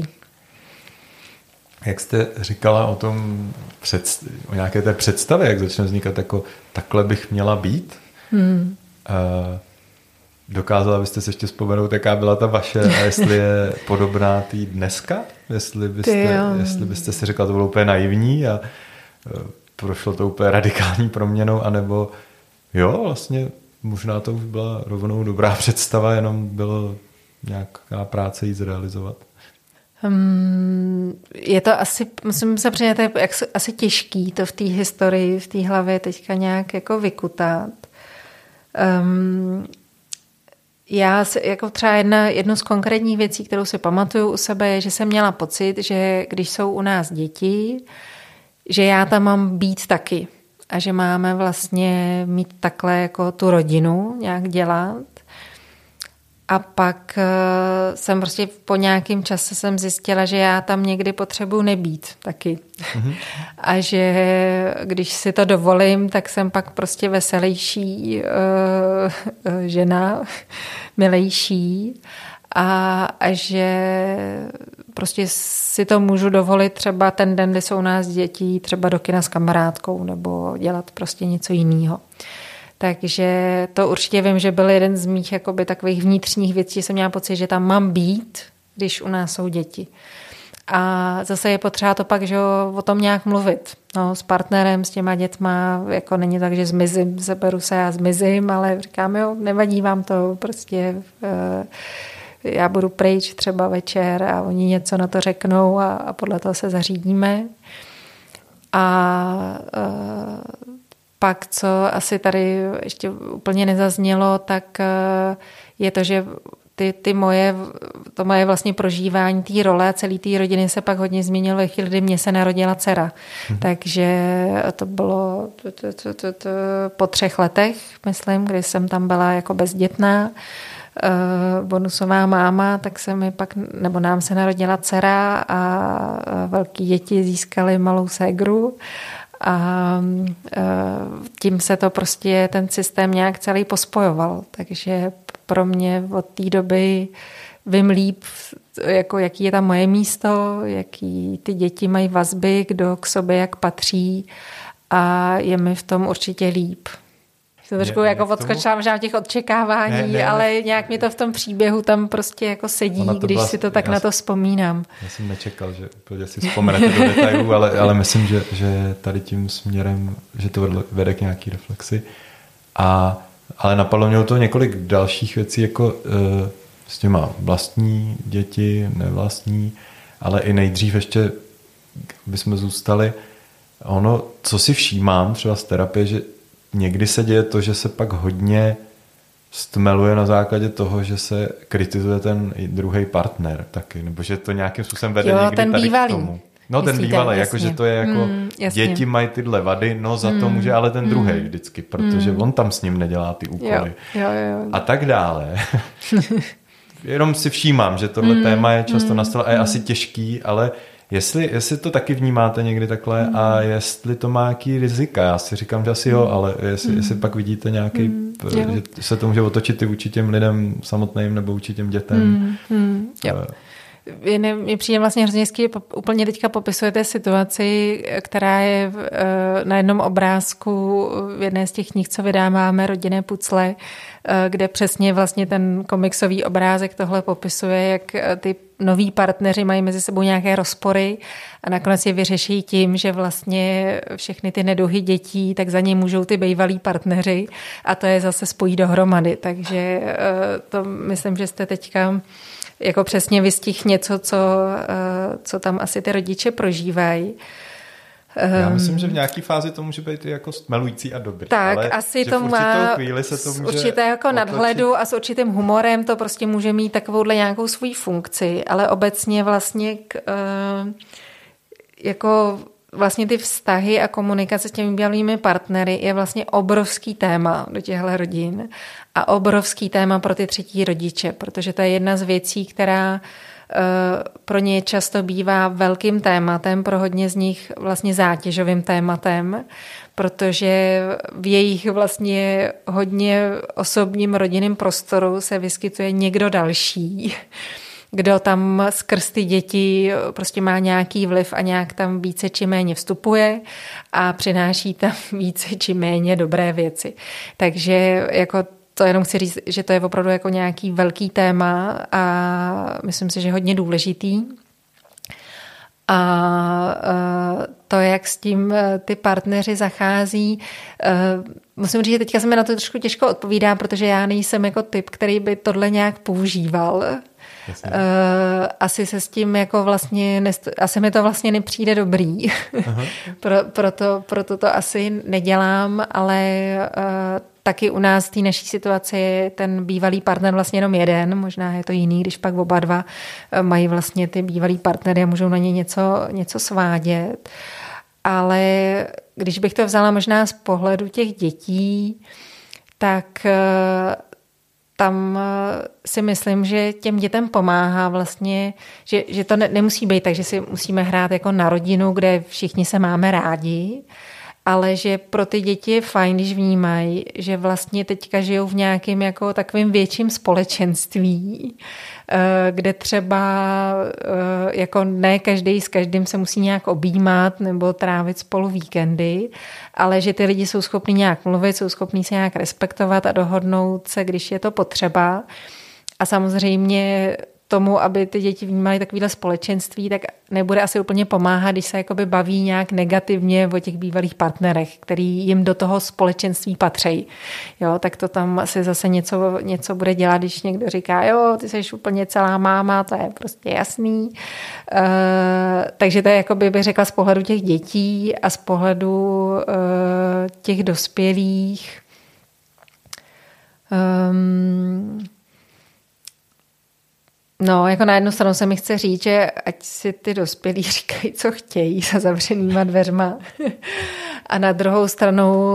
Jak jste říkala o tom, před, o nějaké té představě, jak začne vznikat jako takhle bych měla být, hmm. uh, dokázala byste se ještě vzpomenout, jaká byla ta vaše a jestli je podobná tý dneska? Jestli byste, jestli byste si řekla, to bylo úplně naivní a uh, prošlo to úplně radikální proměnou, anebo jo, vlastně možná to už byla rovnou dobrá představa, jenom bylo nějaká práce jít zrealizovat. Um, je to asi, musím se přiznat, je asi těžký to v té historii, v té hlavě teďka nějak jako vykutat. Um, já si, jako třeba jedna, jedno z konkrétních věcí, kterou si pamatuju u sebe, je, že jsem měla pocit, že když jsou u nás děti, že já tam mám být taky a že máme vlastně mít takhle jako tu rodinu nějak dělat. A pak jsem prostě po nějakém čase jsem zjistila, že já tam někdy potřebuji nebýt taky. Mm-hmm. A že když si to dovolím, tak jsem pak prostě veselější uh, žena, milejší. A, a že prostě si to můžu dovolit třeba ten den, kdy jsou u nás děti, třeba do kina s kamarádkou nebo dělat prostě něco jiného. Takže to určitě vím, že byl jeden z mých jakoby, takových vnitřních věcí, že jsem měla pocit, že tam mám být, když u nás jsou děti. A zase je potřeba to pak, že o tom nějak mluvit. No, s partnerem, s těma dětma, jako není tak, že zmizím, seberu se a zmizím, ale říkám, jo, nevadí vám to, prostě já budu pryč třeba večer a oni něco na to řeknou a, a podle toho se zařídíme. A, a pak, co asi tady ještě úplně nezaznělo, tak je to, že ty, ty moje, to moje vlastně prožívání té role a celý té rodiny se pak hodně změnilo ve chvíli, kdy mě se narodila dcera. Hmm. Takže to bylo to, to, to, to, to, po třech letech, myslím, kdy jsem tam byla jako bezdětná, uh, bonusová máma, tak se mi pak, nebo nám se narodila dcera a velký děti získaly malou ségru. A tím se to prostě ten systém nějak celý pospojoval. Takže pro mě od té doby vím líp, jako jaký je tam moje místo, jaký ty děti mají vazby, kdo k sobě jak patří a je mi v tom určitě líp. To trošku jako odskočila možná v těch očekávání, ne, ne, ale ne, nějak mi to v tom příběhu tam prostě jako sedí, když byla, si to tak já, na to vzpomínám. Já jsem nečekal, že úplně si vzpomenete do detailů, ale, ale myslím, že, že tady tím směrem, že to vede k nějaký reflexi. A, ale napadlo mě to několik dalších věcí, jako e, s těma vlastní děti, nevlastní, ale i nejdřív ještě, bychom zůstali, ono, co si všímám třeba z terapie, že někdy se děje to, že se pak hodně stmeluje na základě toho, že se kritizuje ten druhý partner taky, nebo že to nějakým způsobem vede jo, někdy ten tady bývalý. K tomu. No ten bývalý, jakože to je jako mm, děti mají tyhle vady, no za mm, to může ale ten mm, druhej vždycky, protože mm, on tam s ním nedělá ty úkoly. Jo, jo, jo. A tak dále. Jenom si všímám, že tohle mm, téma je často mm, na stole a je mm. asi těžký, ale Jestli, jestli to taky vnímáte někdy takhle mm. a jestli to má nějaký rizika, já si říkám, že asi jo, ale jestli, mm. jestli pak vidíte nějaký, mm. že se to může otočit i vůči těm lidem samotným nebo vůči těm dětem. Mm. Mm. Jo. Mně přijde vlastně hrozně hezky, úplně teďka popisujete situaci, která je na jednom obrázku v jedné z těch knih, co vydáváme, Rodinné pucle, kde přesně vlastně ten komiksový obrázek tohle popisuje, jak ty noví partneři mají mezi sebou nějaké rozpory a nakonec je vyřeší tím, že vlastně všechny ty neduhy dětí, tak za ně můžou ty bývalí partneři a to je zase spojí dohromady. Takže to myslím, že jste teďka jako přesně vystih něco, co, co tam asi ty rodiče prožívají. Já myslím, že v nějaký fázi to může být jako stmelující a dobrý. Tak, ale asi to má chvíli se to může určité jako otočit. Nadhledu a s určitým humorem to prostě může mít takovouhle nějakou svou funkci, ale obecně vlastně k, jako vlastně ty vztahy a komunikace s těmi bývalými partnery je vlastně obrovský téma do těchto rodin a obrovský téma pro ty třetí rodiče, protože to je jedna z věcí, která pro ně často bývá velkým tématem, pro hodně z nich vlastně zátěžovým tématem, protože v jejich vlastně hodně osobním rodinném prostoru se vyskytuje někdo další, kdo tam skrz ty děti prostě má nějaký vliv a nějak tam více či méně vstupuje a přináší tam více či méně dobré věci. Takže jako to jenom chci říct, že to je opravdu jako nějaký velký téma a myslím si, že hodně důležitý. A to, jak s tím ty partneři zachází, musím říct, že teďka se mi na to trošku těžko odpovídá, protože já nejsem jako typ, který by tohle nějak používal. Jasně. Asi se s tím jako vlastně, asi mi to vlastně nepřijde dobrý. Pro, proto, proto to asi nedělám, ale taky u nás v té naší situaci je ten bývalý partner vlastně jenom jeden, možná je to jiný, když pak oba dva mají vlastně ty bývalý partnery a můžou na ně něco, něco svádět. Ale když bych to vzala možná z pohledu těch dětí, tak tam si myslím, že těm dětem pomáhá vlastně, že, že to ne, nemusí být tak, že si musíme hrát jako na rodinu, kde všichni se máme rádi, ale že pro ty děti je fajn, když vnímají, že vlastně teďka žijou v nějakém jako takovým větším společenství, kde třeba jako ne každý s každým se musí nějak objímat nebo trávit spolu víkendy, ale že ty lidi jsou schopní nějak mluvit, jsou schopní se nějak respektovat a dohodnout se, když je to potřeba. A samozřejmě tomu, aby ty děti vnímaly takovýhle společenství, tak nebude asi úplně pomáhat, když se jakoby baví nějak negativně o těch bývalých partnerech, který jim do toho společenství patří. Jo, tak to tam asi zase něco, něco bude dělat, když někdo říká, jo, ty jsi úplně celá máma, to je prostě jasný. Uh, takže to je, jakoby bych řekla, z pohledu těch dětí a z pohledu uh, těch dospělých. Um, No, jako na jednu stranu se mi chce říct, že ať si ty dospělí říkají, co chtějí za zavřenýma dveřma. A na druhou stranu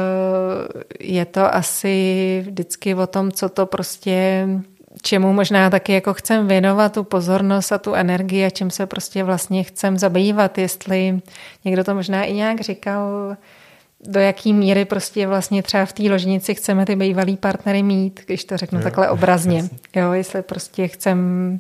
je to asi vždycky o tom, co to prostě, čemu možná taky jako chcem věnovat tu pozornost a tu energii a čím se prostě vlastně chcem zabývat. Jestli někdo to možná i nějak říkal, do jaký míry prostě vlastně třeba v té ložnici chceme ty bývalý partnery mít, když to řeknu jo, takhle obrazně. Jasný. Jo, jestli prostě chcem,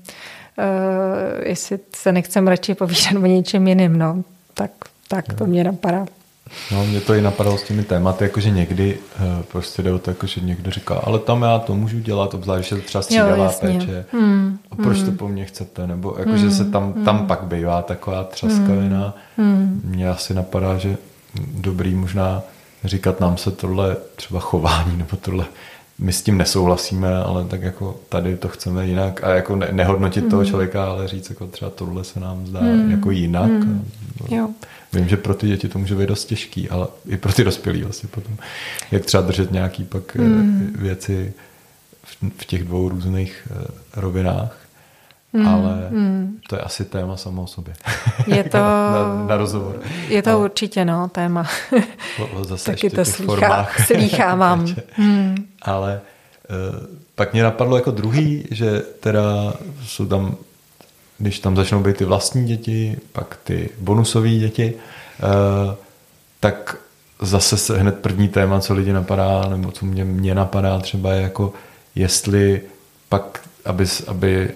uh, jestli se nechcem radši povídat o něčem jiným, no, tak, tak to mě napadá. No, mě to i napadalo s těmi tématy, jakože někdy uh, prostě jde o to, jakože někdo říká, ale tam já to můžu dělat, obzvlášť, že to třeba střídavá péče. Hmm, a proč hmm. to po mně chcete? Nebo jakože hmm, se tam, hmm. tam pak bývá taková třaskavina. Hmm. Mně asi napadá, že dobrý možná říkat nám se tohle třeba chování nebo tohle, my s tím nesouhlasíme, ale tak jako tady to chceme jinak a jako ne, nehodnotit mm. toho člověka, ale říct jako třeba tohle se nám zdá mm. jako jinak. Mm. Jo. Vím, že pro ty děti to může být dost těžký, ale i pro ty dospělí vlastně potom. Jak třeba držet nějaký pak mm. věci v, v těch dvou různých rovinách. Mm, ale mm. to je asi téma samo o sobě. Je to, na, na rozhovor. Je to ale, určitě, no, téma. Zase taky to slýchá, slýchávám. mm. Ale uh, pak mě napadlo jako druhý, že teda jsou tam, když tam začnou být ty vlastní děti, pak ty bonusové děti, uh, tak zase se hned první téma, co lidi napadá, nebo co mě, mě napadá třeba je jako, jestli pak, aby, aby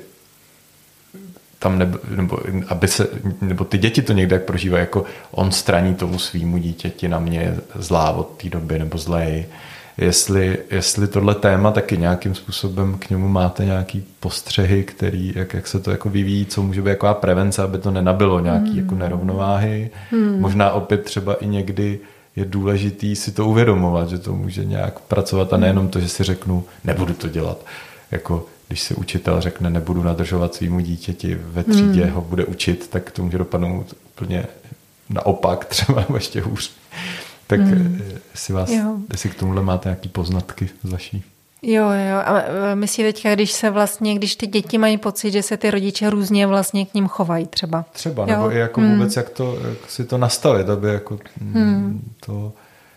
tam nebo, nebo, aby se, nebo ty děti to někde jak prožívají, jako on straní tomu svýmu dítěti, na mě je zlá od té doby, nebo zlej. Jestli, jestli tohle téma taky nějakým způsobem k němu máte nějaký postřehy, který, jak, jak se to jako vyvíjí, co může být taková prevence, aby to nenabilo nějaký mm. jako nerovnováhy. Mm. Možná opět třeba i někdy je důležitý si to uvědomovat, že to může nějak pracovat a nejenom to, že si řeknu, nebudu to dělat. Jako když si učitel řekne, nebudu nadržovat svýmu dítěti ve třídě, hmm. ho bude učit, tak to může dopadnout úplně naopak, třeba ještě hůř. Tak hmm. jestli, vás, jestli k tomuhle máte nějaký poznatky z vaší? Jo, jo. A myslí teďka, když se vlastně, když ty děti mají pocit, že se ty rodiče různě vlastně k ním chovají třeba. Třeba, jo. Nebo i jako hmm. vůbec, jak, to, jak si to nastavit, aby jako hmm. to...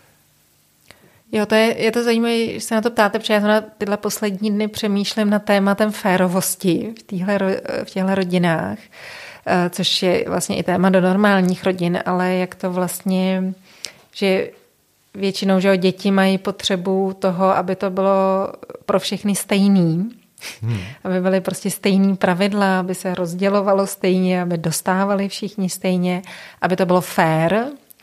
Jo, to je, je to zajímavé, že se na to ptáte, protože já na tyhle poslední dny přemýšlím nad tématem férovosti v, týhle, v těchto rodinách, což je vlastně i téma do normálních rodin, ale jak to vlastně, že většinou, že děti mají potřebu toho, aby to bylo pro všechny stejný, hmm. aby byly prostě stejný pravidla, aby se rozdělovalo stejně, aby dostávali všichni stejně, aby to bylo fair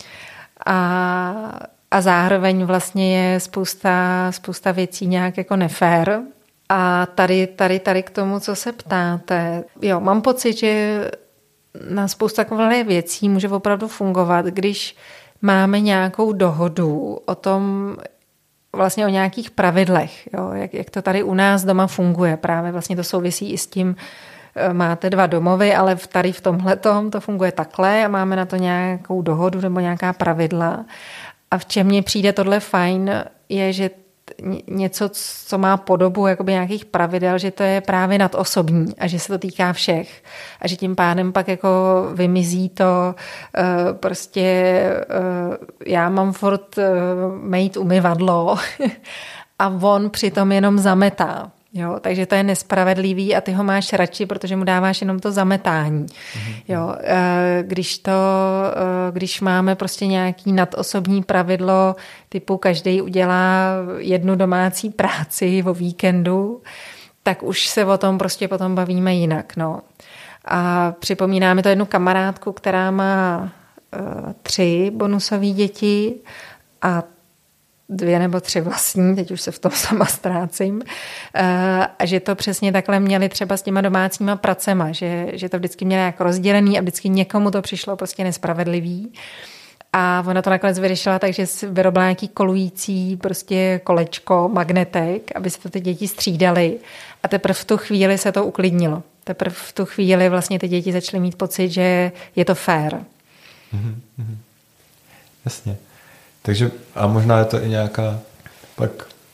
a A zároveň vlastně je spousta, spousta věcí nějak jako nefér. A tady, tady, tady k tomu, co se ptáte. Jo, mám pocit, že na spoustu takových věcí může opravdu fungovat, když máme nějakou dohodu o tom, vlastně o nějakých pravidlech, jo, jak, jak to tady u nás doma funguje. Právě vlastně to souvisí i s tím, máte dva domovy, ale tady v tomhletom to funguje takhle a máme na to nějakou dohodu nebo nějaká pravidla. A v čem mně přijde tohle fajn, je, že něco, co má podobu jakoby nějakých pravidel, že to je právě nadosobní a že se to týká všech. A že tím pádem pak jako vymizí to prostě já mám furt mít umyvadlo a on přitom jenom zametá. Jo, takže to je nespravedlivý a ty ho máš radši, protože mu dáváš jenom to zametání. Mm-hmm. Jo, když to, když máme prostě nějaký nadosobní pravidlo, typu každý udělá jednu domácí práci o víkendu, tak už se o tom prostě potom bavíme jinak. No. A připomínáme to jednu kamarádku, která má tři bonusové děti a dvě nebo tři vlastní, teď už se v tom sama ztrácím, a že to přesně takhle měli třeba s těma domácíma pracema, že, že to vždycky měli jako rozdělený a vždycky někomu to přišlo prostě nespravedlivý. A ona to nakonec vyřešila tak, že vyrobila nějaký kolující prostě kolečko, magnetek, aby se to ty děti střídaly. A teprve v tu chvíli se to uklidnilo. Teprve v tu chvíli vlastně ty děti začaly mít pocit, že je to fair. Mm-hmm. Jasně. Takže a možná je to i nějaká pak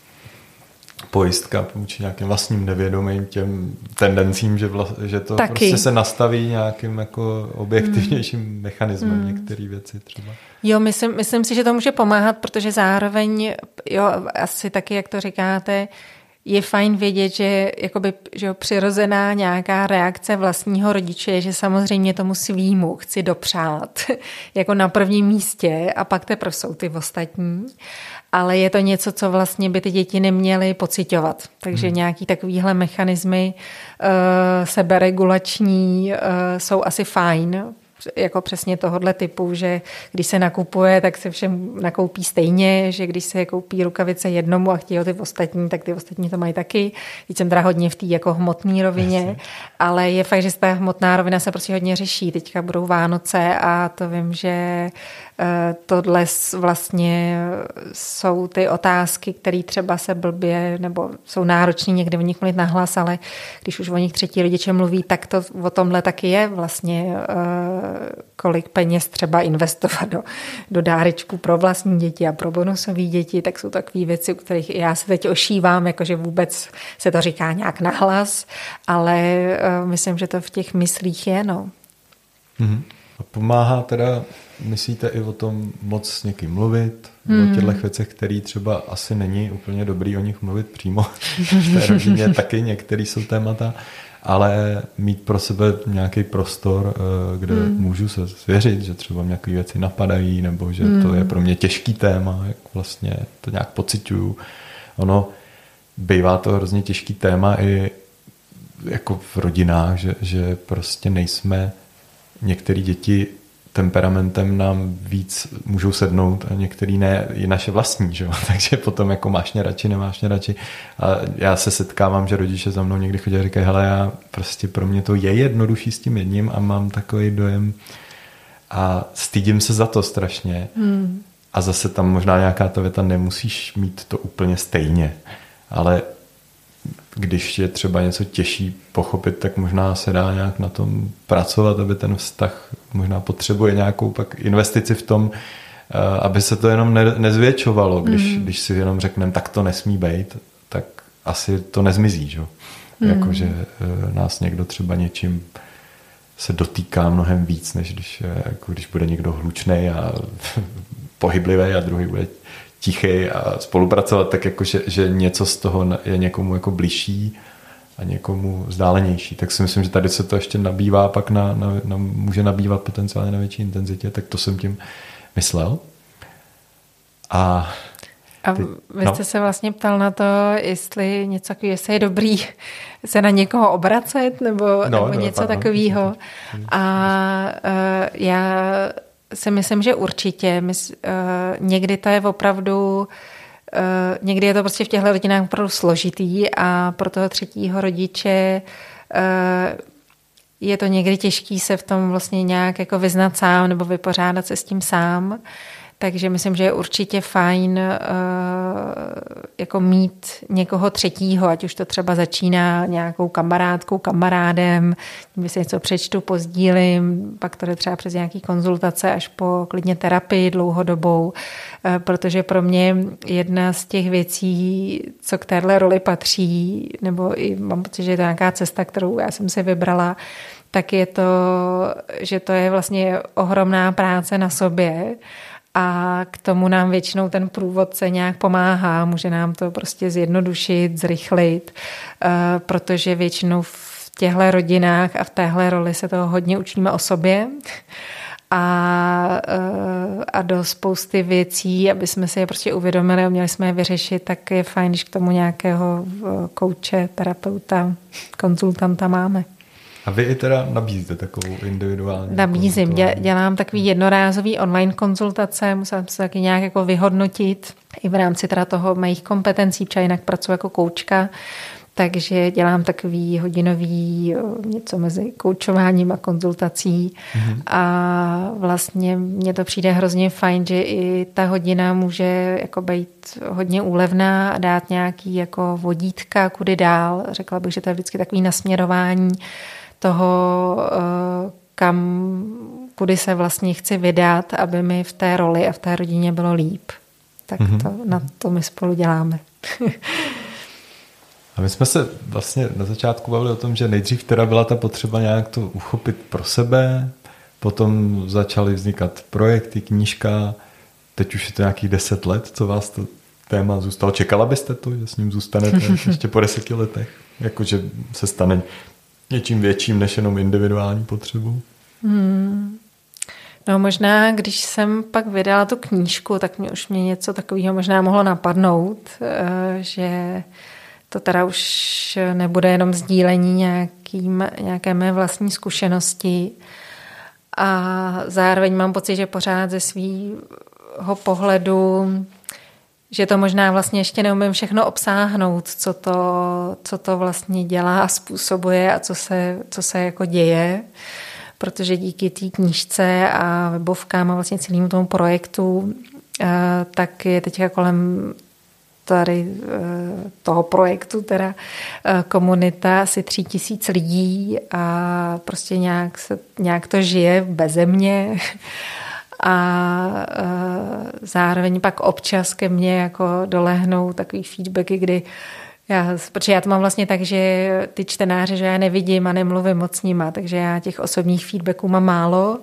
pojistka vůči nějakým vlastním nevědomým těm tendencím, že, vla, že to Taky. prostě se nastaví nějakým jako objektivnějším mm. mechanismem mm. některé věci třeba. Jo, myslím, myslím si, že to může pomáhat, protože zároveň, jo, asi taky, jak to říkáte, je fajn vědět, že, jakoby, že přirozená nějaká reakce vlastního rodiče je, že samozřejmě tomu svýmu chci dopřát jako na prvním místě a pak teprve jsou ty ostatní. Ale je to něco, co vlastně by ty děti neměly pociťovat. Takže hmm. nějaký takovýhle mechanismy uh, seberegulační uh, jsou asi fajn. Jako přesně tohohle typu, že když se nakupuje, tak se všem nakoupí stejně, že když se koupí rukavice jednomu a chtějí ty ostatní, tak ty ostatní to mají taky. Teď jsem teda hodně v té jako hmotné rovině, Jasně. ale je fakt, že ta hmotná rovina se prostě hodně řeší. Teďka budou Vánoce a to vím, že tohle vlastně jsou ty otázky, které třeba se blbě nebo jsou náročné někde o nich mluvit nahlas, ale když už o nich třetí rodiče mluví, tak to o tomhle taky je vlastně, kolik peněz třeba investovat do, do dárečků pro vlastní děti a pro bonusové děti, tak jsou takové věci, u kterých já se teď ošívám, jakože vůbec se to říká nějak nahlas, ale myslím, že to v těch myslích je, no. Mm-hmm. A pomáhá teda, myslíte, i o tom moc s někým mluvit, hmm. o těchto věcech, které třeba asi není úplně dobrý o nich mluvit přímo. V té rodině taky některé jsou témata, ale mít pro sebe nějaký prostor, kde hmm. můžu se svěřit, že třeba nějaké věci napadají, nebo že hmm. to je pro mě těžký téma, jak vlastně to nějak pociťuju. Ono bývá to hrozně těžký téma i jako v rodinách, že, že prostě nejsme některé děti temperamentem nám víc můžou sednout a některý ne, je naše vlastní, že? Takže potom jako máš mě radši, nemáš mě radši. A já se setkávám, že rodiče za mnou někdy chodí a říkají, hele, já prostě pro mě to je jednodušší s tím jedním a mám takový dojem a stydím se za to strašně. Hmm. A zase tam možná nějaká ta věta, nemusíš mít to úplně stejně, ale když je třeba něco těžší pochopit, tak možná se dá nějak na tom pracovat, aby ten vztah možná potřebuje nějakou pak investici v tom, aby se to jenom nezvětšovalo. Když, mm. když si jenom řekneme, tak to nesmí být, tak asi to nezmizí. Že? Mm. Jakože nás někdo třeba něčím se dotýká mnohem víc, než když, jako když bude někdo hlučnej a pohyblivý a druhý bude tichý a spolupracovat, tak jako, že, že něco z toho je někomu jako bližší a někomu vzdálenější. Tak si myslím, že tady se to ještě nabývá, pak na, na, na, může nabývat potenciálně na větší intenzitě, tak to jsem tím myslel. A, a ty, vy jste no. se vlastně ptal na to, jestli něco takového, jestli je dobrý se na někoho obracet, nebo, no, nebo no, něco takového. A uh, já si myslím, že určitě. My, uh, někdy to je opravdu, uh, někdy je to prostě v těchto rodinách opravdu složitý a pro toho třetího rodiče uh, je to někdy těžký se v tom vlastně nějak jako vyznat sám nebo vypořádat se s tím sám. Takže myslím, že je určitě fajn uh, jako mít někoho třetího, ať už to třeba začíná nějakou kamarádkou, kamarádem, když si něco přečtu, pozdílím, pak to jde třeba přes nějaký konzultace až po klidně terapii dlouhodobou, uh, protože pro mě jedna z těch věcí, co k téhle roli patří, nebo i mám pocit, že je to nějaká cesta, kterou já jsem si vybrala, tak je to, že to je vlastně ohromná práce na sobě. A k tomu nám většinou ten průvodce nějak pomáhá, může nám to prostě zjednodušit, zrychlit, protože většinou v těchto rodinách a v téhle roli se toho hodně učíme o sobě a, a do spousty věcí, aby jsme si je prostě uvědomili a měli jsme je vyřešit, tak je fajn, když k tomu nějakého kouče, terapeuta, konzultanta máme. A vy i teda nabízíte takovou individuální? Nabízím, dě, dělám takový jednorázový online konzultace, musím se taky nějak jako vyhodnotit i v rámci teda toho mých kompetencí, protože jinak pracuji jako koučka, takže dělám takový hodinový něco mezi koučováním a konzultací mm-hmm. a vlastně mně to přijde hrozně fajn, že i ta hodina může jako být hodně úlevná a dát nějaký jako vodítka kudy dál. Řekla bych, že to je vždycky takový nasměrování toho, kam, kudy se vlastně chci vydat, aby mi v té roli a v té rodině bylo líp. Tak mm-hmm. to, na to my spolu děláme. A my jsme se vlastně na začátku bavili o tom, že nejdřív teda byla ta potřeba nějak to uchopit pro sebe, potom začaly vznikat projekty, knížka, teď už je to nějakých deset let, co vás to téma zůstalo. Čekala byste to, že s ním zůstanete ještě po deseti letech? Jakože se stane něčím větším než jenom individuální potřebu? Hmm. No možná, když jsem pak vydala tu knížku, tak mě už mě něco takového možná mohlo napadnout, že to teda už nebude jenom sdílení nějakým, nějaké mé vlastní zkušenosti a zároveň mám pocit, že pořád ze svýho pohledu, že to možná vlastně ještě neumím všechno obsáhnout, co to, co to vlastně dělá a způsobuje a co se, co se jako děje, protože díky té knížce a webovkám a vlastně celému tomu projektu tak je teďka kolem tady toho projektu teda komunita asi tři tisíc lidí a prostě nějak, se, nějak to žije beze mě a zároveň pak občas ke mně jako dolehnou takový feedbacky, kdy já, protože já to mám vlastně tak, že ty čtenáře, že já nevidím a nemluvím moc s nima, takže já těch osobních feedbacků mám málo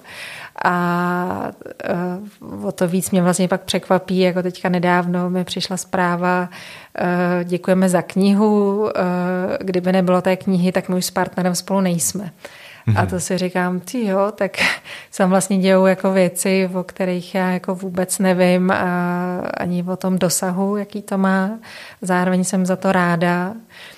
a uh, o to víc mě vlastně pak překvapí, jako teďka nedávno mi přišla zpráva, uh, děkujeme za knihu, uh, kdyby nebylo té knihy, tak my už s partnerem spolu nejsme. Mm-hmm. A to si říkám, ty jo, tak jsem vlastně dělou jako věci, o kterých já jako vůbec nevím a ani o tom dosahu, jaký to má. Zároveň jsem za to ráda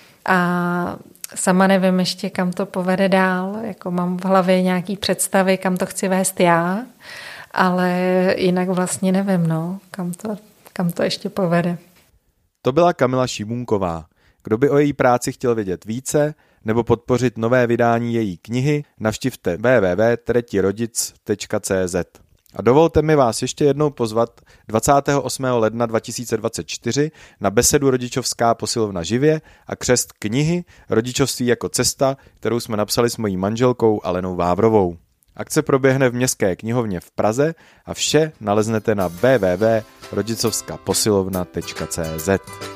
a sama nevím ještě, kam to povede dál. Jako mám v hlavě nějaký představy, kam to chci vést já, ale jinak vlastně nevím, no, kam to, kam to ještě povede. To byla Kamila Šimunková. Kdo by o její práci chtěl vědět více nebo podpořit nové vydání její knihy, navštivte w w w tečka tretirodic tečka c z. A dovolte mi vás ještě jednou pozvat dvacátého osmého ledna dva tisíce dvacet čtyři na besedu Rodičovská posilovna živě a křest knihy Rodičovství jako cesta, kterou jsme napsali s mojí manželkou Alenou Vávrovou. Akce proběhne v Městské knihovně v Praze a vše naleznete na w w w tečka rodičovská posilovna tečka c z.